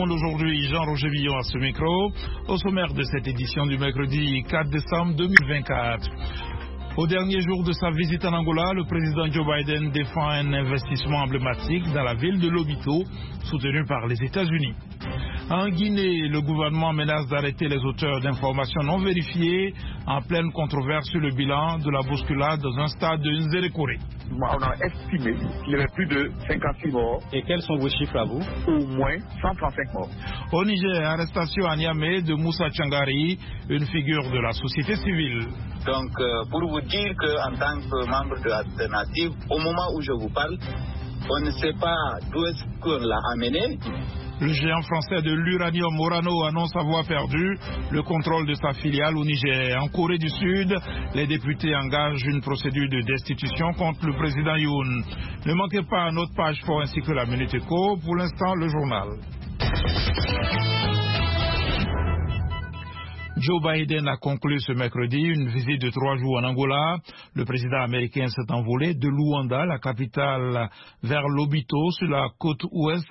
monde aujourd'hui, Jean-Roger Villon à ce micro, au sommaire de cette édition du mercredi 4 décembre 2024. Au dernier jour de sa visite en Angola, le président Joe Biden défend un investissement emblématique dans la ville de Lobito, soutenu par les États-Unis. En Guinée, le gouvernement menace d'arrêter les auteurs d'informations non vérifiées en pleine controverse sur le bilan de la bousculade dans un stade de Nzérékoré. On a estimé qu'il y avait plus de 56 morts. Et quels sont vos chiffres à vous? Au moins 135 morts. Au Niger, arrestation à Niamey de Moussa Tchangari, une figure de la société civile. Donc, pour vous dire qu'en tant que membre de l'alternative, au moment où je vous parle, on ne sait pas d'où est-ce qu'on l'a amené. Le géant français de l'uranium Orano annonce avoir perdu le contrôle de sa filiale au Niger. En Corée du Sud, les députés engagent une procédure de destitution contre le président Yoon. Ne manquez pas notre page pour ainsi que la Minute Éco. Pour l'instant, le journal. Joe Biden a conclu ce mercredi une visite de 3 jours en Angola. Le président américain s'est envolé de Luanda, la capitale, vers Lobito, sur la côte ouest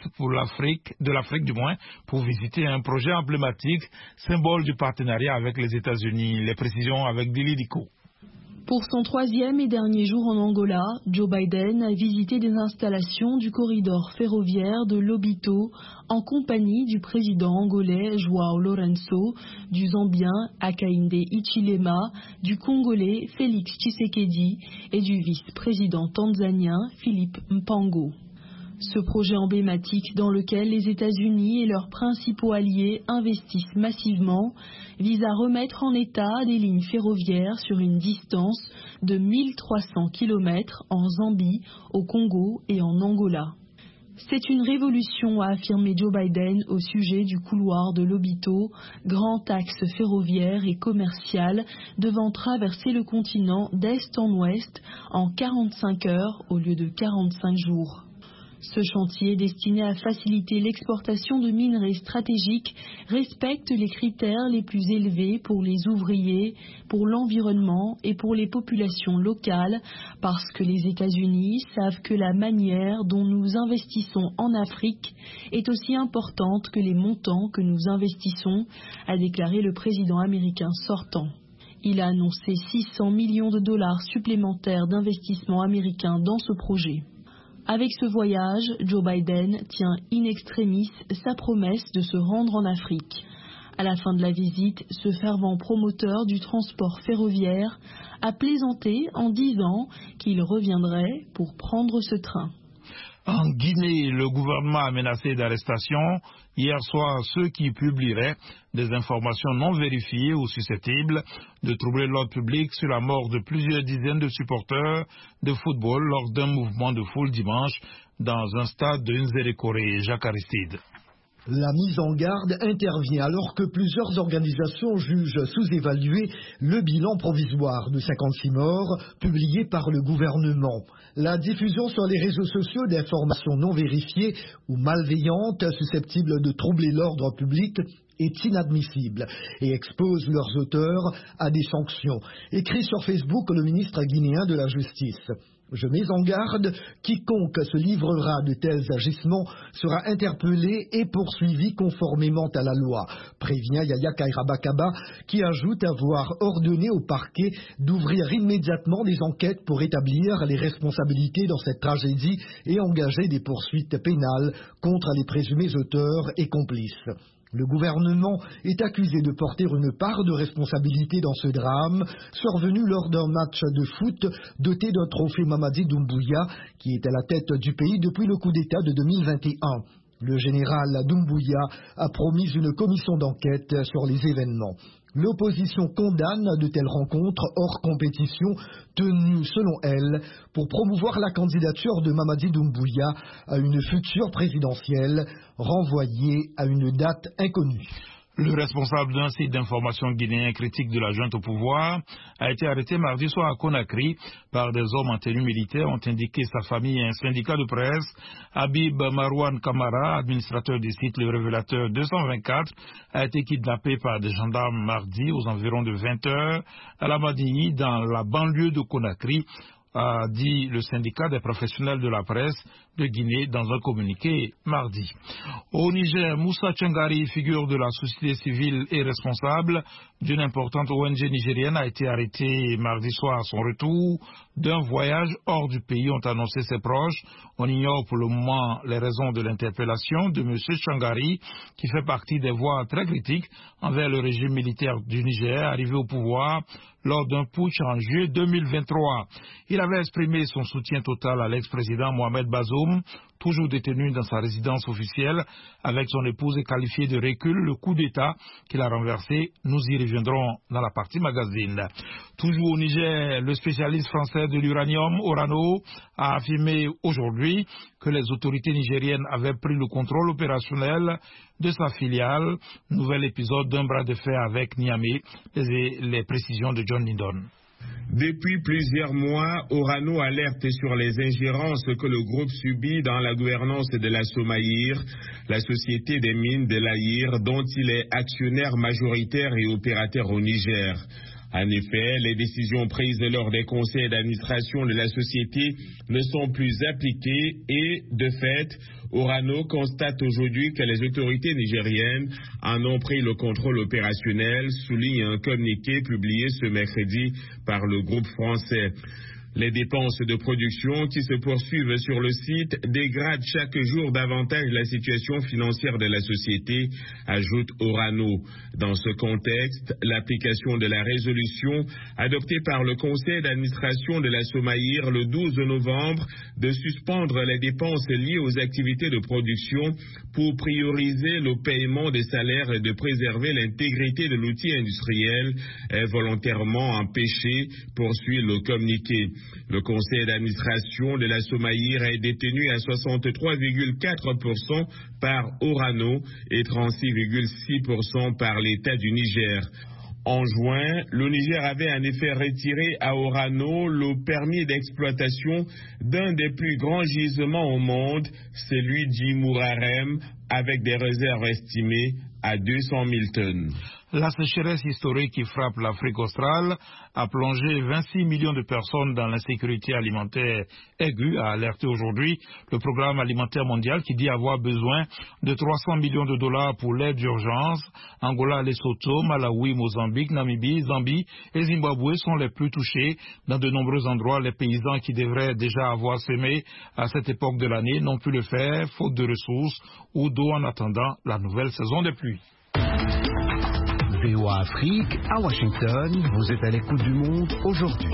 de l'Afrique, pour visiter un projet emblématique, symbole du partenariat avec les États-Unis. Les précisions avec Dili Diko. Pour son 3e et dernier jour en Angola, Joe Biden a visité des installations du corridor ferroviaire de Lobito en compagnie du président angolais João Lourenço, du Zambien Hakainde Hichilema, du Congolais Félix Tshisekedi et du vice-président tanzanien Philippe Mpango. Ce projet emblématique dans lequel les États-Unis et leurs principaux alliés investissent massivement vise à remettre en état des lignes ferroviaires sur une distance de 1300 km en Zambie, au Congo et en Angola. C'est une révolution, a affirmé Joe Biden au sujet du couloir de Lobito, grand axe ferroviaire et commercial devant traverser le continent d'est en ouest en 45 heures au lieu de 45 jours. Ce chantier, destiné à faciliter l'exportation de minerais stratégiques, respecte les critères les plus élevés pour les ouvriers, pour l'environnement et pour les populations locales, parce que les États-Unis savent que la manière dont nous investissons en Afrique est aussi importante que les montants que nous investissons, a déclaré le président américain sortant. Il a annoncé 600 millions de dollars supplémentaires d'investissement américain dans ce projet. Avec ce voyage, Joe Biden tient in extremis sa promesse de se rendre en Afrique. À la fin de la visite, ce fervent promoteur du transport ferroviaire a plaisanté en disant qu'il reviendrait pour prendre ce train. En Guinée, le gouvernement a menacé d'arrestation hier soir ceux qui publieraient des informations non vérifiées ou susceptibles de troubler l'ordre public sur la mort de plusieurs dizaines de supporters de football lors d'un mouvement de foule dimanche dans un stade de Nzérékoré. Jacques Aristide. La mise en garde intervient alors que plusieurs organisations jugent sous-évaluer le bilan provisoire de 56 morts publié par le gouvernement. La diffusion sur les réseaux sociaux d'informations non vérifiées ou malveillantes susceptibles de troubler l'ordre public est inadmissible et expose leurs auteurs à des sanctions. Écrit sur Facebook le ministre guinéen de la Justice. Je mets en garde, quiconque se livrera de tels agissements sera interpellé et poursuivi conformément à la loi, prévient Yaya Kairabakaba, qui ajoute avoir ordonné au parquet d'ouvrir immédiatement des enquêtes pour établir les responsabilités dans cette tragédie et engager des poursuites pénales contre les présumés auteurs et complices. Le gouvernement est accusé de porter une part de responsabilité dans ce drame, survenu lors d'un match de foot doté d'un trophée Mamadi Doumbouya, qui est à la tête du pays depuis le coup d'État de 2021. Le général Doumbouya a promis une commission d'enquête sur les événements. L'opposition condamne de telles rencontres hors compétition tenues, selon elle, pour promouvoir la candidature de Mamadi Doumbouya à une future présidentielle renvoyée à une date inconnue. Le responsable d'un site d'information guinéen critique de la junte au pouvoir a été arrêté mardi soir à Conakry par des hommes en tenue militaire, ont indiqué sa famille et un syndicat de presse. Habib Marouane Kamara, administrateur du site Le Révélateur 224, a été kidnappé par des gendarmes mardi aux environs de 20 heures à la Madini, dans la banlieue de Conakry, a dit le syndicat des professionnels de la presse de Guinée dans un communiqué mardi. Au Niger, Moussa Tchangari, figure de la société civile et responsable d'une importante ONG nigérienne, a été arrêté mardi soir à son retour d'un voyage hors du pays, ont annoncé ses proches. On ignore pour le moment les raisons de l'interpellation de M. Tchangari, qui fait partie des voix très critiques envers le régime militaire du Niger, arrivé au pouvoir lors d'un putsch en juillet 2023. Il avait exprimé son soutien total à l'ex-président Mohamed Bazoum, toujours détenu dans sa résidence officielle, avec son épouse et qualifié de recul le coup d'État qu'il a renversé. Nous y reviendrons dans la partie magazine. Toujours au Niger, le spécialiste français de l'uranium, Orano, a affirmé aujourd'hui que les autorités nigériennes avaient pris le contrôle opérationnel de sa filiale. Nouvel épisode d'un bras de fer avec Niamey. Les précisions de John Lindon. Depuis plusieurs mois, Orano alerte sur les ingérences que le groupe subit dans la gouvernance de la Somaïr, la société des mines de l'Aïr, dont il est actionnaire majoritaire et opérateur au Niger. En effet, les décisions prises lors des conseils d'administration de la société ne sont plus appliquées et, de fait, Orano constate aujourd'hui que les autorités nigériennes en ont pris le contrôle opérationnel, souligne un communiqué publié ce mercredi par le groupe français. Les dépenses de production qui se poursuivent sur le site dégradent chaque jour davantage la situation financière de la société, ajoute Orano. Dans ce contexte, l'application de la résolution adoptée par le conseil d'administration de la Somaïr le 12 novembre de suspendre les dépenses liées aux activités de production pour prioriser le paiement des salaires et de préserver l'intégrité de l'outil industriel est volontairement empêché, poursuit le communiqué. Le conseil d'administration de la Somaïr est détenu à 63,4% par Orano et 36,6% par l'État du Niger. En juin, le Niger avait en effet retiré à Orano le permis d'exploitation d'un des plus grands gisements au monde, celui d'Imourarem, avec des réserves estimées à 200 000 tonnes. La sécheresse historique qui frappe l'Afrique australe a plongé 26 millions de personnes dans l'insécurité alimentaire aiguë, a alerté aujourd'hui le programme alimentaire mondial qui dit avoir besoin de 300 millions de dollars pour l'aide d'urgence. Angola, Lesotho, Malawi, Mozambique, Namibie, Zambie et Zimbabwe sont les plus touchés. Dans de nombreux endroits, les paysans qui devraient déjà avoir semé à cette époque de l'année n'ont pu le faire, faute de ressources ou d'eau en attendant la nouvelle saison des pluies. VOA Afrique, à Washington, vous êtes à l'écoute du monde aujourd'hui.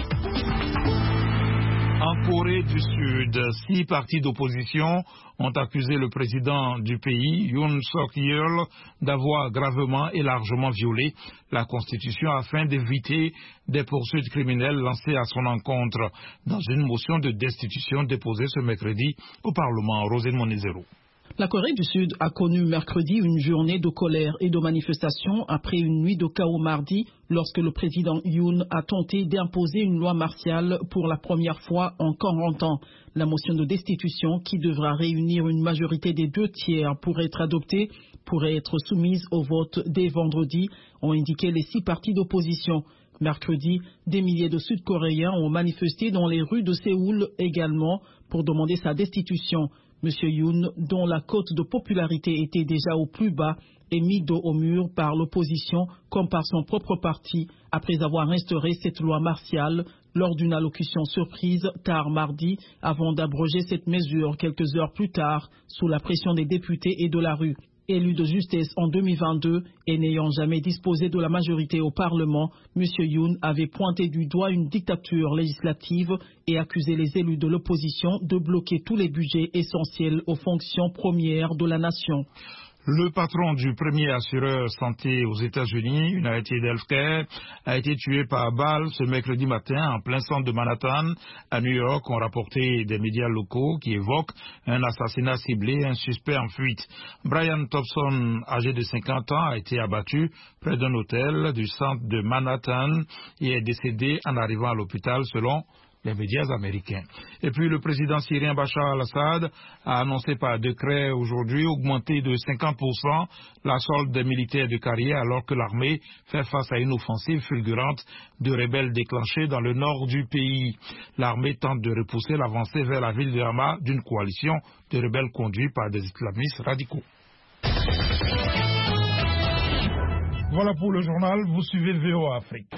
En Corée du Sud, 6 partis d'opposition ont accusé le président du pays, Yoon Suk-yeol, d'avoir gravement et largement violé la Constitution afin d'éviter des poursuites criminelles lancées à son encontre dans une motion de destitution déposée ce mercredi au Parlement. Rosine Monizero. La Corée du Sud a connu mercredi une journée de colère et de manifestation après une nuit de chaos mardi lorsque le président Yoon a tenté d'imposer une loi martiale pour la première fois en 40 ans. La motion de destitution, qui devra réunir une majorité des 2/3 pour être adoptée, pourrait être soumise au vote dès vendredi, ont indiqué les 6 partis d'opposition. Mercredi, des milliers de Sud-Coréens ont manifesté dans les rues de Séoul également pour demander sa destitution. M. Yoon, dont la cote de popularité était déjà au plus bas, est mis dos au mur par l'opposition comme par son propre parti après avoir instauré cette loi martiale lors d'une allocution surprise tard mardi avant d'abroger cette mesure quelques heures plus tard sous la pression des députés et de la rue. Élu de justesse en 2022 et n'ayant jamais disposé de la majorité au Parlement, M. Yoon avait pointé du doigt une dictature législative et accusé les élus de l'opposition de bloquer tous les budgets essentiels aux fonctions premières de la nation. Le patron du premier assureur santé aux États-Unis, United Healthcare, a été tué par balle ce mercredi matin en plein centre de Manhattan, à New York, ont rapporté des médias locaux qui évoquent un assassinat ciblé, un suspect en fuite. Brian Thompson, âgé de 50 ans, a été abattu près d'un hôtel du centre de Manhattan et est décédé en arrivant à l'hôpital selon les médias américains. Et puis le président syrien Bachar al-Assad a annoncé par décret aujourd'hui augmenter de 50% la solde des militaires de carrière alors que l'armée fait face à une offensive fulgurante de rebelles déclenchée dans le nord du pays. L'armée tente de repousser l'avancée vers la ville de Hama d'une coalition de rebelles conduits par des islamistes radicaux. Voilà pour le journal, vous suivez VOA Afrique.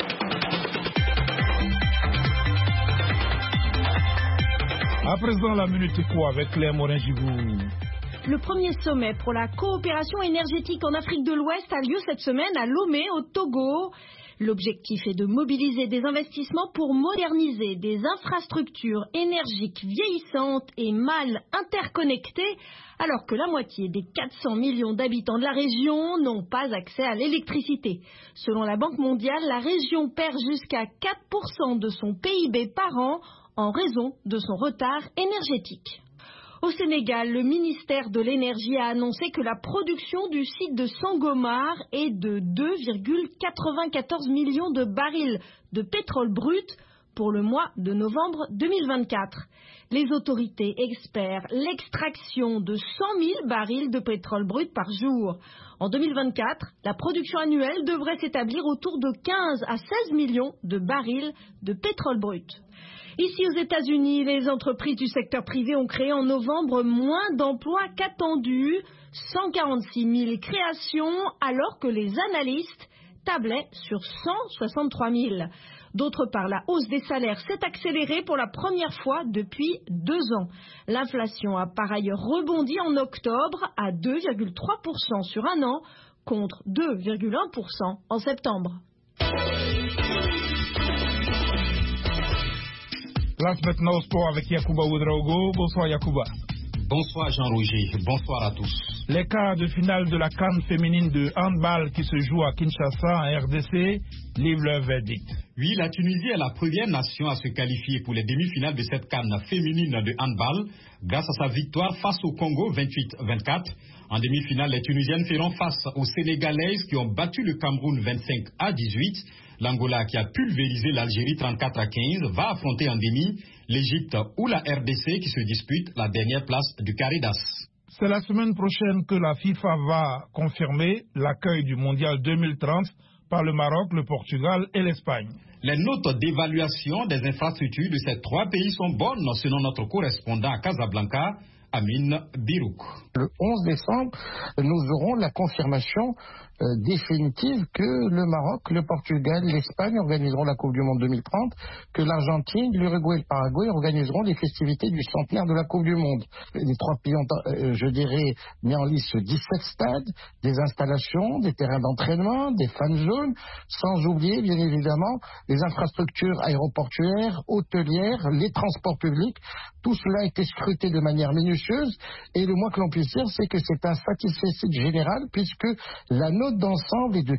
À présent, la Minute Éco avec Claire Morin-Gibou. Le premier sommet pour la coopération énergétique en Afrique de l'Ouest a lieu cette semaine à Lomé, au Togo. L'objectif est de mobiliser des investissements pour moderniser des infrastructures énergiques vieillissantes et mal interconnectées, alors que la moitié des 400 millions d'habitants de la région n'ont pas accès à l'électricité. Selon la Banque mondiale, la région perd jusqu'à 4% de son PIB par an en raison de son retard énergétique. Au Sénégal, le ministère de l'Énergie a annoncé que la production du site de Sangomar est de 2,94 millions de barils de pétrole brut pour le mois de novembre 2024. Les autorités espèrent l'extraction de 100 000 barils de pétrole brut par jour. En 2024, la production annuelle devrait s'établir autour de 15 à 16 millions de barils de pétrole brut. Ici aux États-Unis, les entreprises du secteur privé ont créé en novembre moins d'emplois qu'attendu, 146 000 créations, alors que les analystes tablaient sur 163 000. D'autre part, la hausse des salaires s'est accélérée pour la première fois depuis 2 ans. L'inflation a par ailleurs rebondi en octobre à 2,3% sur un an, contre 2,1% en septembre. Place maintenant au sport avec Yacouba Ouedraogo. Bonsoir Yacouba. Bonsoir Jean-Roger, bonsoir à tous. Les quarts de finale de la CAN féminine de handball qui se joue à Kinshasa en RDC livrent leur verdict. Oui, la Tunisie est la première nation à se qualifier pour les demi-finales de cette CAN féminine de handball grâce à sa victoire face au Congo 28-24. En demi-finale, les Tunisiennes feront face aux Sénégalaises qui ont battu le Cameroun 25-18. L'Angola, qui a pulvérisé l'Algérie 34-15, va affronter en demi l'Égypte ou la RDC qui se dispute la dernière place du carré d'As. C'est la semaine prochaine que la FIFA va confirmer l'accueil du Mondial 2030 par le Maroc, le Portugal et l'Espagne. Les notes d'évaluation des infrastructures de ces 3 pays sont bonnes selon notre correspondant à Casablanca, Amine Birouk. Le 11 décembre, nous aurons la confirmation définitive que le Maroc, le Portugal, l'Espagne organiseront la Coupe du Monde 2030, que l'Argentine, l'Uruguay et le Paraguay organiseront les festivités du centenaire de la Coupe du Monde. Les 3 pays ont, je dirais, mis en lice 17 stades, des installations, des terrains d'entraînement, des fan zones, sans oublier, bien évidemment, les infrastructures aéroportuaires, hôtelières, les transports publics. Tout cela a été scruté de manière minutieuse et le moins que l'on puisse dire, c'est que c'est un satisfait général puisque la note d'ensemble est de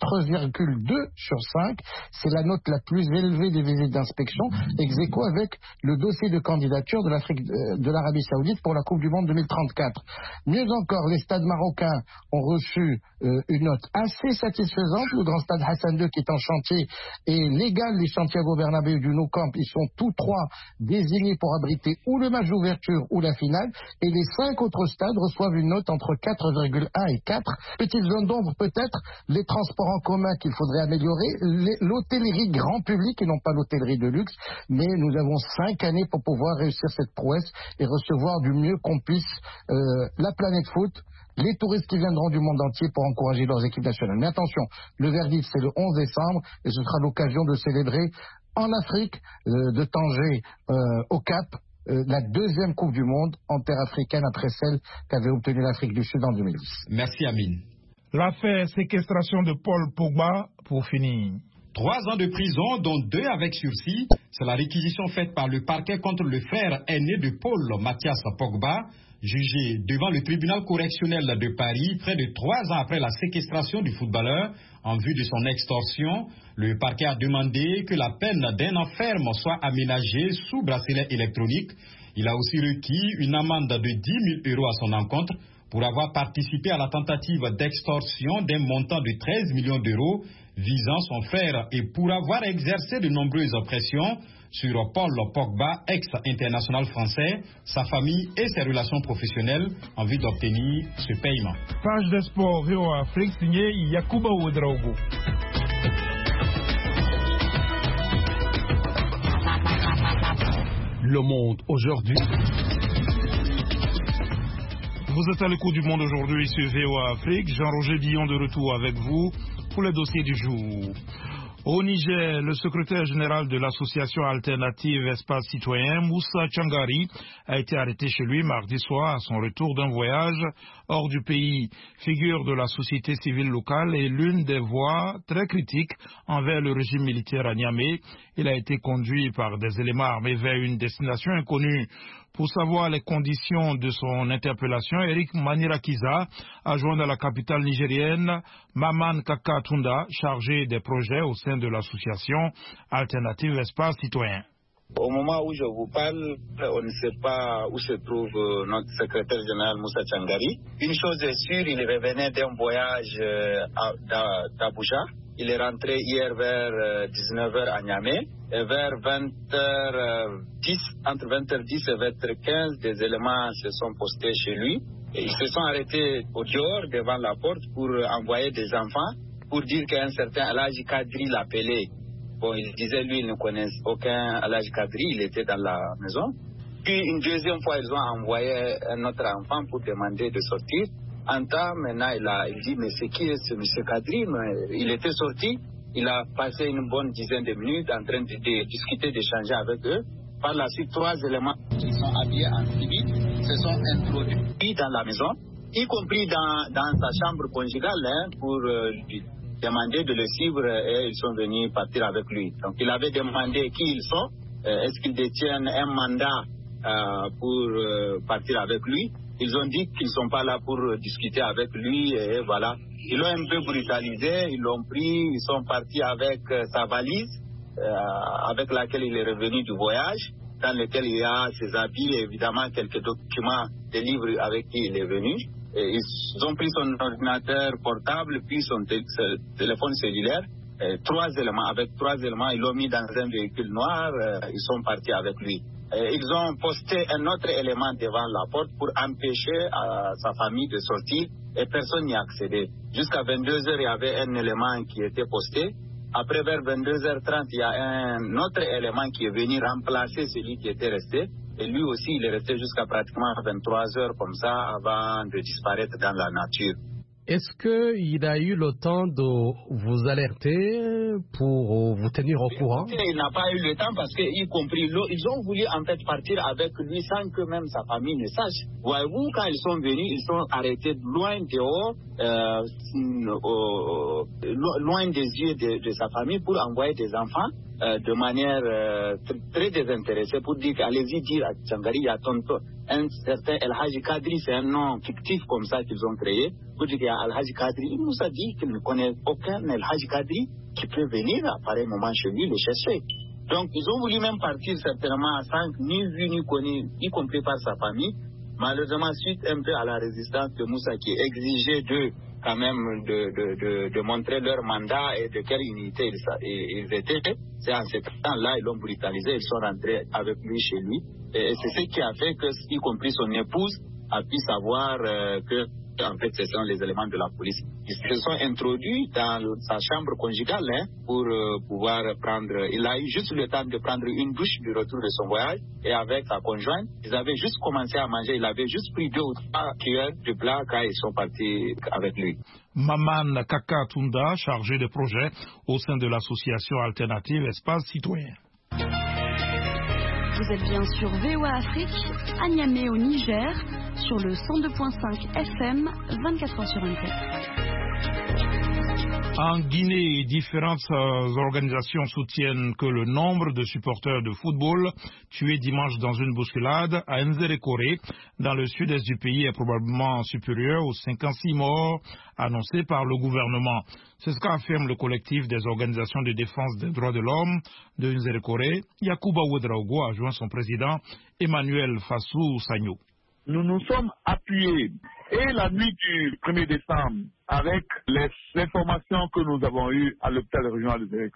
4,2 sur 5. C'est la note la plus élevée des visites d'inspection, ex aequo avec le dossier de candidature de l'Arabie Saoudite pour la Coupe du Monde 2034. Mieux encore, les stades marocains ont reçu une note assez satisfaisante. Le grand stade Hassan II qui est en chantier est légal. Les Santiago Bernabéu du Nou Camp, ils sont tous 3 désignés pour abriter ou le match d'ouverture ou la finale. Et les 5 autres stades reçoivent une note entre 4,1 et 4. Petite zone d'ombre peut-être, les transports en commun qu'il faudrait améliorer, l'hôtellerie grand public et non pas l'hôtellerie de luxe, mais nous avons 5 années pour pouvoir réussir cette prouesse et recevoir du mieux qu'on puisse la planète foot, les touristes qui viendront du monde entier pour encourager leurs équipes nationales. Mais attention, le verdict c'est le 11 décembre et ce sera l'occasion de célébrer en Afrique, de Tanger au Cap, la 2e Coupe du Monde en terre africaine après celle qu'avait obtenue l'Afrique du Sud en 2010. Merci Amine. L'affaire séquestration de Paul Pogba pour finir. 3 ans de prison, dont 2 avec sursis. C'est la réquisition faite par le parquet contre le frère aîné de Paul, Mathias Pogba, jugé devant le tribunal correctionnel de Paris près de 3 ans après la séquestration du footballeur en vue de son extorsion. Le parquet a demandé que la peine d'un an ferme soit aménagée sous bracelet électronique. Il a aussi requis une amende de 10 000 € à son encontre pour avoir participé à la tentative d'extorsion d'un montant de 13 millions d'euros visant son frère et pour avoir exercé de nombreuses pressions sur Paul Pogba, ex-international français, sa famille et ses relations professionnelles en vue d'obtenir ce paiement. Page de sport VOA Afrique signée Yacouba Ouedraogo. Le Monde aujourd'hui. Vous êtes à l'écoute du Monde aujourd'hui sur VOA Afrique. Jean-Roger Billon de retour avec vous pour le dossier du jour. Au Niger, le secrétaire général de l'association alternative Espace Citoyen, Moussa Tchangari, a été arrêté chez lui mardi soir à son retour d'un voyage hors du pays. Figure de la société civile locale et l'une des voix très critiques envers le régime militaire à Niamey. Il a été conduit par des éléments armés vers une destination inconnue. Pour savoir les conditions de son interpellation, Eric Manirakiza a joint à la capitale nigérienne Maman Kaka Tunda, chargé des projets au sein de l'association Alternative Espace Citoyen. Au moment où je vous parle, on ne sait pas où se trouve notre secrétaire général Moussa Tchangari. Une chose est sûre, il revenait d'un voyage d'Abuja. Il est rentré hier vers 19h à Niamey. Et vers 20h10, entre 20h10 et 20h15, des éléments se sont postés chez lui. Et ils se sont arrêtés au dehors, devant la porte, pour envoyer des enfants, pour dire qu'un certain Alhaji Kadri l'appelait. Bon, il disait, lui, il ne connaît aucun Alhaji Kadri, il était dans la maison. Puis, une deuxième fois, ils ont envoyé un autre enfant pour demander de sortir. En temps, maintenant, il dit, mais c'est qui ce monsieur Kadri? Il était sorti. Il a passé une bonne dizaine de minutes en train de discuter, d'échanger avec eux. Par la suite, 3 éléments qui sont habillés en civil se sont introduits dans la maison, y compris dans sa chambre conjugale, pour lui demander de le suivre, et ils sont venus partir avec lui. Donc il avait demandé qui ils sont, est-ce qu'ils détiennent un mandat pour partir avec lui. Ils ont dit qu'ils ne sont pas là pour discuter avec lui, et voilà. Ils l'ont un peu brutalisé, ils l'ont pris, ils sont partis avec sa valise, avec laquelle il est revenu du voyage, dans lequel il y a ses habits et évidemment quelques documents, des livres avec qui il est venu. Et ils ont pris son ordinateur portable, puis son téléphone cellulaire. Avec 3 éléments, ils l'ont mis dans un véhicule noir, ils sont partis avec lui. Ils ont posté un autre élément devant la porte pour empêcher sa famille de sortir, et personne n'y a accédé. Jusqu'à 22h, il y avait un élément qui était posté. Après, vers 22h30, il y a un autre élément qui est venu remplacer celui qui était resté. Et lui aussi, il est resté jusqu'à pratiquement 23h comme ça, avant de disparaître dans la nature. Est-ce qu'il a eu le temps de vous alerter pour vous tenir au courant? Il n'a pas eu le temps parce que, y compris l'eau, ils ont voulu en fait partir avec lui sans que même sa famille ne sache. Voyez-vous, quand ils sont venus, ils sont arrêtés loin dehors, loin des yeux de sa famille pour envoyer des enfants de manière très désintéressée pour dire allez-y dire à Tchangari, il y a un certain El Haji Kadri, c'est un nom fictif comme ça qu'ils ont créé, pour dire qu'il y a El Haji Kadri. Il nous a dit qu'il ne connaît aucun El Haji Kadri qui peut venir à pareil moment chez lui le chercher. Donc ils ont voulu même partir certainement sans ni vu ni connu, y compris par sa famille. Malheureusement, suite un peu à la résistance de Moussa qui exigeait d'eux quand même de montrer leur mandat et de quelle unité ils étaient, c'est en ce temps-là, ils l'ont brutalisé, ils sont rentrés avec lui chez lui. Et c'est ce qui a fait que, y compris son épouse, a pu savoir que, en fait, ce sont les éléments de la police. Ils se sont introduits dans sa chambre conjugale pour pouvoir prendre. Il a eu juste le temps de prendre une douche du retour de son voyage, et avec sa conjointe, ils avaient juste commencé à manger. Il avait juste pris 2 ou 3 cuillères de plat quand ils sont partis avec lui. Maman Kaka Tunda, chargé de projet au sein de l'association alternative Espace Citoyen. Vous êtes bien sur VOA Afrique, à Niamey au Niger, sur le 102.5 FM, 24h sur 24. En Guinée, différentes organisations soutiennent que le nombre de supporters de football tués dimanche dans une bousculade à Nzerekore, dans le sud-est du pays, est probablement supérieur aux 56 morts annoncés par le gouvernement. C'est ce qu'affirme le collectif des organisations de défense des droits de l'homme de Nzerekore. Yacouba Ouedraogo a joint son président Emmanuel Fassou Sagno. Nous nous sommes appuyés, et la nuit du 1er décembre, avec les informations que nous avons eues à l'hôpital régional de Nzerekore,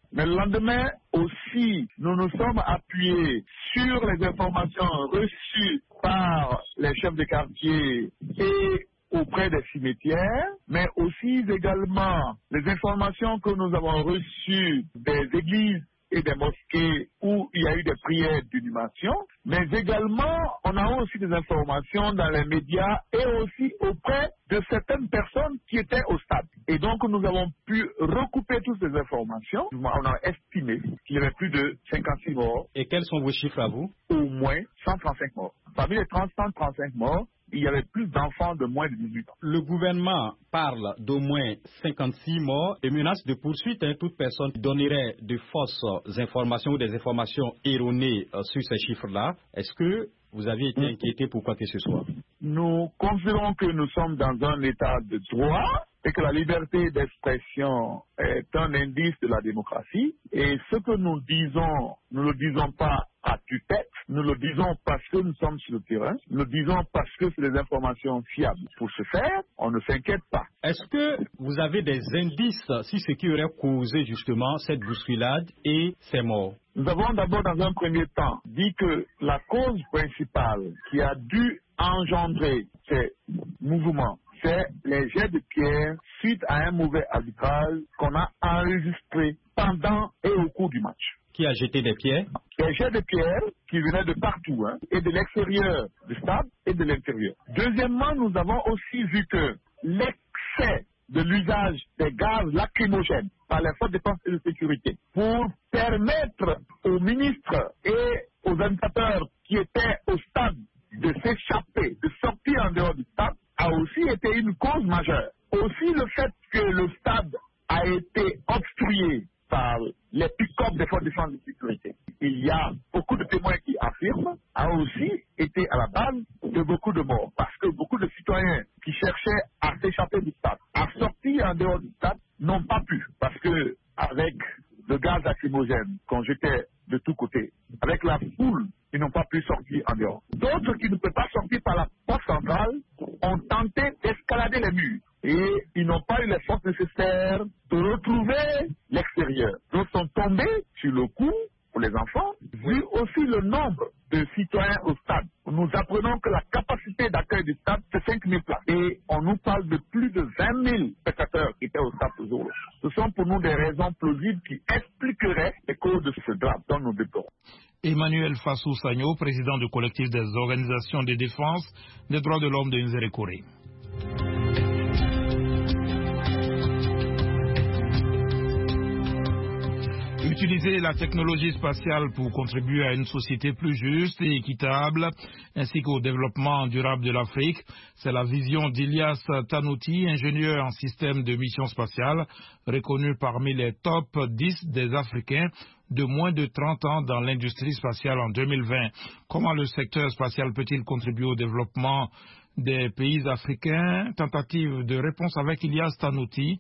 Mais le lendemain aussi, nous nous sommes appuyés sur les informations reçues par les chefs de quartier et auprès des cimetières, mais aussi également les informations que nous avons reçues des églises et des mosquées où il y a eu des prières d'inhumation, mais également on a aussi des informations dans les médias et aussi auprès de certaines personnes qui étaient au stade. Et donc nous avons pu recouper toutes ces informations. On a estimé qu'il y avait plus de 56 morts. Et quels sont vos chiffres à vous? Au moins 135 morts. Parmi les 135 morts, il y avait plus d'enfants de moins de 18 ans. Le gouvernement parle d'au moins 56 morts et menace de poursuite à toute personne qui donnerait de fausses informations ou des informations erronées sur ces chiffres-là. Est-ce que vous avez été inquiété pour quoi que ce soit? Nous considérons que nous sommes dans un état de droit et que la liberté d'expression est un indice de la démocratie. Et ce que nous disons, nous ne le disons pas à tue-tête, nous le disons parce que nous sommes sur le terrain, nous le disons parce que c'est des informations fiables. Pour ce faire, on ne s'inquiète pas. Est-ce que vous avez des indices sur ce qui aurait causé justement cette bousculade et ces morts? Nous avons d'abord, dans un premier temps, dit que la cause principale qui a dû engendrer ces mouvements, c'est les jets de pierre suite à un mauvais arbitrage qu'on a enregistré pendant et au cours du match. Qui a jeté des pierres? Des jets de pierre qui venaient de partout, et de l'extérieur du stade et de l'intérieur. Deuxièmement, nous avons aussi vu que l'excès de l'usage des gaz lacrymogènes par les forces de défense et de sécurité pour permettre aux ministres et aux animateurs qui étaient au stade de s'échapper, de sortir en dehors du stade, a aussi été une cause majeure. Aussi le fait que le stade a été obstrué par les pick-up des forces de défense et de sécurité. Il y a beaucoup de témoins qui affirment, a aussi été à la base de beaucoup de morts. Parce que beaucoup de citoyens qui cherchaient à s'échapper du stade, à sortir en dehors du stade, n'ont pas pu. Parce que avec le gaz lacrymogène qu'on jetait de tous côtés, avec la foule, ils n'ont pas pu sortir en dehors. D'autres qui ne peuvent pas sortir par la porte centrale ont tenté d'escalader les murs. Et ils n'ont pas eu les forces nécessaires de retrouver l'extérieur. Donc sont tombés sur le coup pour les enfants, vu aussi le nombre de citoyens au stade. Nous apprenons que la capacité d'accueil du stade, c'est 5 000 places. Et on nous parle de plus de 20 000 spectateurs qui étaient au stade ce jour-là. Ce sont pour nous des raisons plausibles qui expliqueraient les causes de ce drame dont nous déplorons. Emmanuel Fassou Sagno, président du collectif des organisations de défense des droits de l'homme de Nzérékoré. Utiliser la technologie spatiale pour contribuer à une société plus juste et équitable, ainsi qu'au développement durable de l'Afrique, c'est la vision d'Ilias Tanouti, ingénieur en système de mission spatiale, reconnu parmi les top 10 des Africains de moins de 30 ans dans l'industrie spatiale en 2020. Comment le secteur spatial peut-il contribuer au développement des pays africains? Tentative de réponse avec Ilias Tanouti,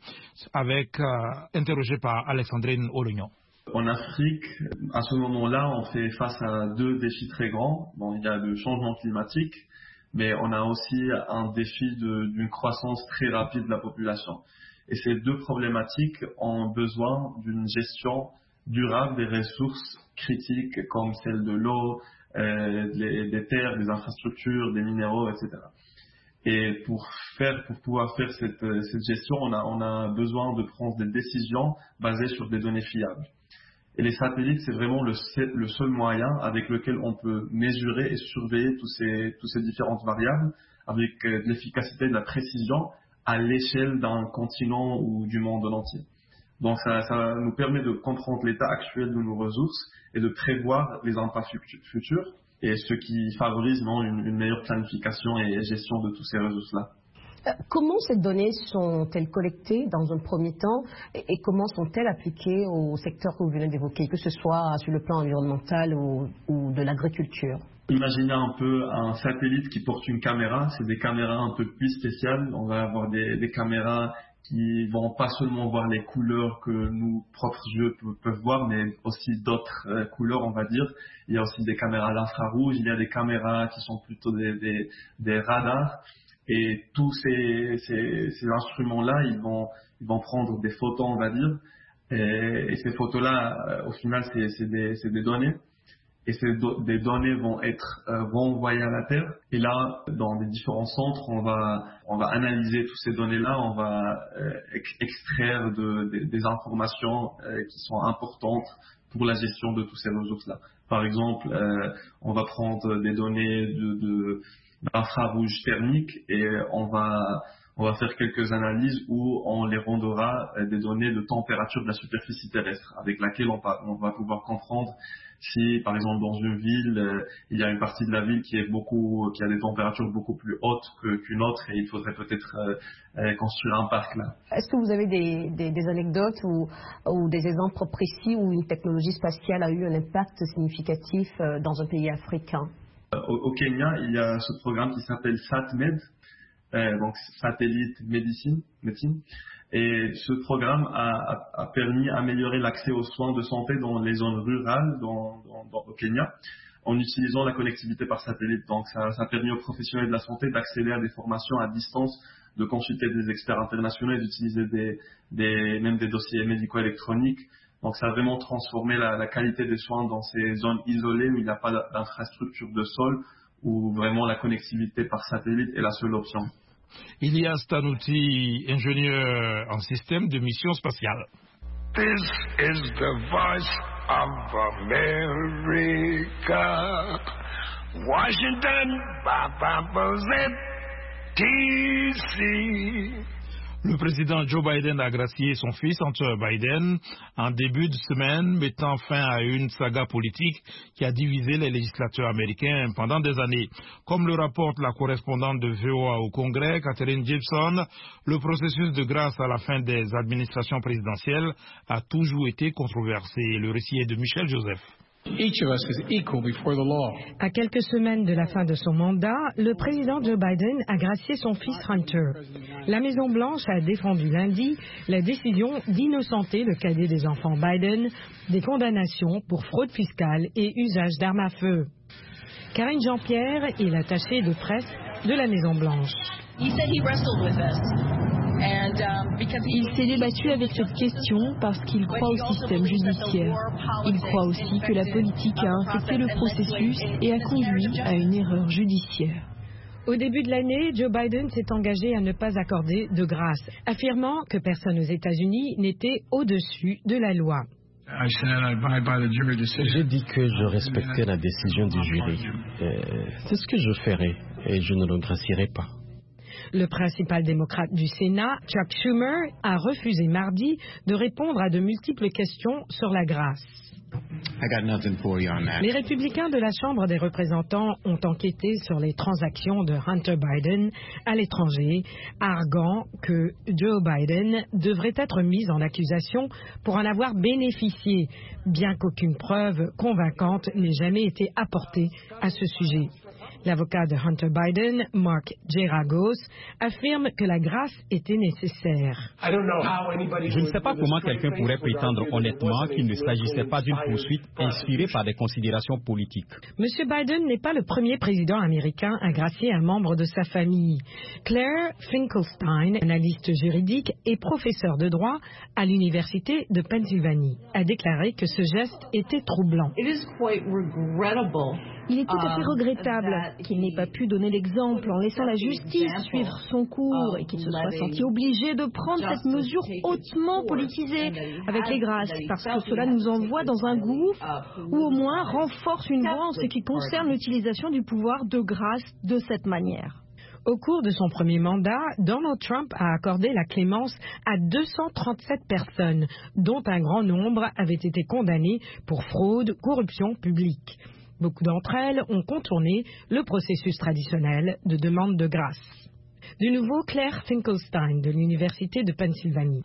interrogé par Alexandrine Olognon. En Afrique, à ce moment-là, on fait face à deux défis très grands. Bon, il y a le changement climatique, mais on a aussi un défi d'une croissance très rapide de la population. Et ces deux problématiques ont besoin d'une gestion durable des ressources critiques comme celle de l'eau, des terres, des infrastructures, des minéraux, etc. Et pour pouvoir faire cette gestion, on a besoin de prendre des décisions basées sur des données fiables. Et les satellites, c'est vraiment le seul moyen avec lequel on peut mesurer et surveiller tous ces différentes variables avec de l'efficacité et de la précision à l'échelle d'un continent ou du monde entier. Donc ça nous permet de comprendre l'état actuel de nos ressources et de prévoir les impacts futurs, et ce qui favorise une meilleure planification et gestion de tous ces ressources-là. Comment ces données sont-elles collectées dans un premier temps et comment sont-elles appliquées au secteur que vous venez d'évoquer, que ce soit sur le plan environnemental ou de l'agriculture? Imaginez un peu un satellite qui porte une caméra. C'est des caméras un peu plus spéciales. On va avoir des caméras qui vont pas seulement voir les couleurs que nos propres yeux peuvent voir, mais aussi d'autres couleurs, on va dire. Il y a aussi des caméras à l'infrarouge, il y a des caméras qui sont plutôt des radars. Et tous ces instruments-là, ils vont prendre des photos, on va dire, Et ces photos-là, au final, c'est des données. Et des données vont être renvoyées à la Terre. Et là, dans les différents centres, on va analyser toutes ces données-là, on va extraire des informations qui sont importantes pour la gestion de toutes ces ressources-là. Par exemple, on va prendre des données d'infrarouge thermique et on va faire quelques analyses où on les rendra des données de température de la superficie terrestre, avec laquelle on va pouvoir comprendre si, par exemple, dans une ville, il y a une partie de la ville qui a des températures beaucoup plus hautes qu'une autre, et il faudrait peut-être construire un parc là. Est-ce que vous avez des anecdotes ou des exemples précis où une technologie spatiale a eu un impact significatif dans un pays africain? Au Kenya, il y a ce programme qui s'appelle SatMed, donc satellite médecine. Et ce programme a permis d'améliorer l'accès aux soins de santé dans les zones rurales au Kenya, en utilisant la connectivité par satellite. Donc ça a permis aux professionnels de la santé d'accéder à des formations à distance, de consulter des experts internationaux et d'utiliser même des dossiers médico-électroniques. Donc ça a vraiment transformé la qualité des soins dans ces zones isolées où il n'y a pas d'infrastructure de sol, où vraiment la connectivité par satellite est la seule option. Ilias Tanouti, ingénieur en système de mission spatiale. This is the voice of America. Washington, DC. Le président Joe Biden a gracié son fils Hunter Biden en début de semaine, mettant fin à une saga politique qui a divisé les législateurs américains pendant des années. Comme le rapporte la correspondante de VOA au Congrès, Catherine Gibson, le processus de grâce à la fin des administrations présidentielles a toujours été controversé. Le récit est de Michel Joseph. À quelques semaines de la fin de son mandat, le président Joe Biden a gracié son fils Hunter. La Maison-Blanche a défendu lundi la décision d'innocenter le cadet des enfants Biden des condamnations pour fraude fiscale et usage d'armes à feu. Karine Jean-Pierre est l'attachée de presse de la Maison-Blanche. Il s'est débattu avec cette question parce qu'il croit au système judiciaire. Il croit aussi que la politique a infecté le processus et a conduit à une erreur judiciaire. Au début de l'année, Joe Biden s'est engagé à ne pas accorder de grâce, affirmant que personne aux États-Unis n'était au-dessus de la loi. J'ai dit que je respectais la décision du jury. C'est ce que je ferai et je ne le gracierai pas. Le principal démocrate du Sénat, Chuck Schumer, a refusé mardi de répondre à de multiples questions sur la grâce. Les républicains de la Chambre des représentants ont enquêté sur les transactions de Hunter Biden à l'étranger, arguant que Joe Biden devrait être mis en accusation pour en avoir bénéficié, bien qu'aucune preuve convaincante n'ait jamais été apportée à ce sujet. L'avocat de Hunter Biden, Mark Geragos, affirme que la grâce était nécessaire. Je ne sais pas comment quelqu'un pourrait prétendre honnêtement qu'il ne s'agissait pas d'une poursuite inspirée par des considérations politiques. M. Biden n'est pas le premier président américain à gracier un membre de sa famille. Claire Finkelstein, analyste juridique et professeure de droit à l'Université de Pennsylvanie, a déclaré que ce geste était troublant. Il est tout à fait regrettable qu'il n'ait pas pu donner l'exemple en laissant la justice suivre son cours et qu'il se soit senti obligé de prendre cette mesure hautement politisée avec les grâces, parce que cela nous envoie dans un gouffre ou au moins renforce une voie en ce qui concerne l'utilisation du pouvoir de grâce de cette manière. Au cours de son premier mandat, Donald Trump a accordé la clémence à 237 personnes, dont un grand nombre avaient été condamnées pour fraude, corruption publique. Beaucoup d'entre elles ont contourné le processus traditionnel de demande de grâce. De nouveau, Claire Finkelstein de l'Université de Pennsylvanie.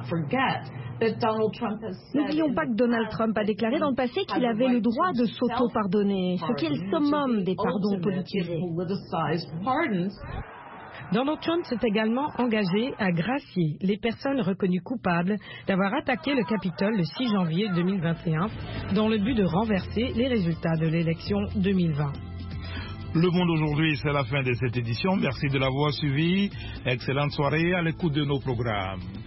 N'oublions pas que Donald Trump a déclaré dans le passé qu'il avait le droit de s'auto-pardonner, ce qui est le summum des pardons politisés. Donald Trump s'est également engagé à gracier les personnes reconnues coupables d'avoir attaqué le Capitole le 6 janvier 2021 dans le but de renverser les résultats de l'élection 2020. Le Monde aujourd'hui, c'est la fin de cette édition. Merci de l'avoir suivi. Excellente soirée à l'écoute de nos programmes.